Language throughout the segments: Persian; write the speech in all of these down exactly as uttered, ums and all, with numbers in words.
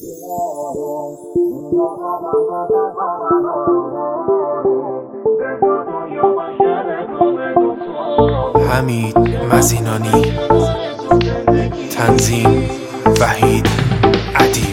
حمید مزینانی، تنظیم وحید ادیب.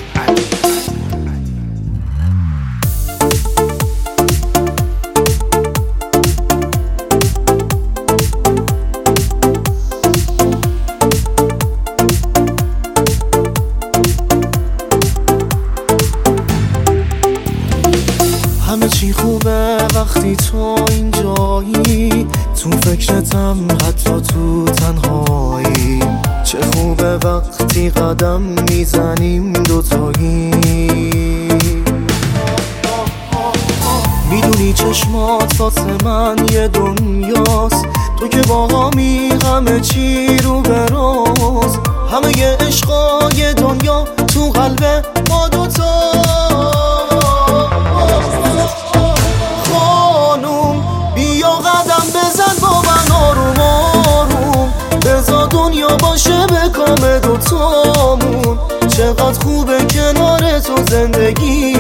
همه چی خوبه وقتی تو اینجایی، تو فکرتم حتی تو تنهایی. چه خوبه وقتی قدم میزنیم دوتایی. میدونی چشمات واسه من یه دنیاست، تو که باهامی همه چی رو به راست. همه ی عشقای دنیا تو قلب ما دوتا. خانوم بیا قدم بزن با من آروم آروم، بذار دنیا باشه به کام دوتامون. چقدر خوبه کنار تو زندگی.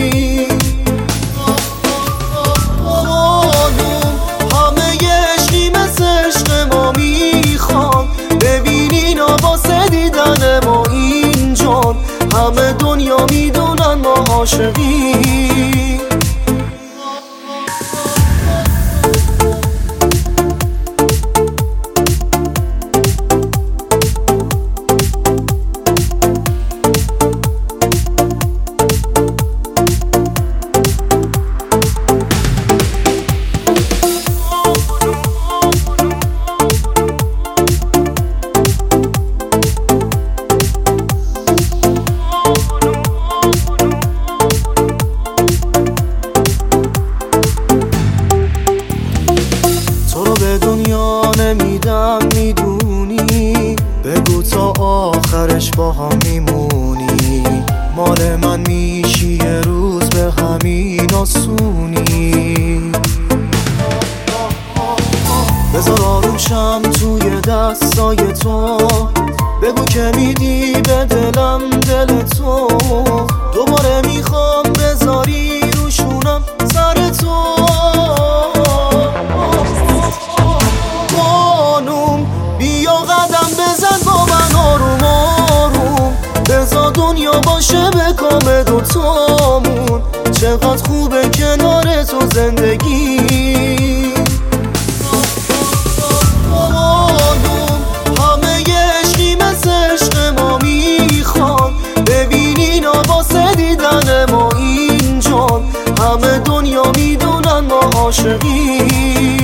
خانوم همه ی عشقی مثل عشق ما میخوان، ببینین واسه دیدن ما اینجان. همه دنیا میدونن ما عاشقی. به دنیا نمیدم میدونی، بگو تا آخرش با هم میمونی. مال من میشی یه روز به همین آسونی. بذار آروشم توی دستای تو، بگو که میدی به دلم دل تو. دوباره میخوام بذاری روشونم سر تو. بیا قدم بزن با من آروم آروم، بذار دنیا باشه به کام دوتامون. چقدر خوبه کنار تو زندگی. خانوم همه ی عشقی مثل عشق ما میخوان، ببینین واسه دیدن ما اینجان. همه دنیا میدونن ما عاشقی.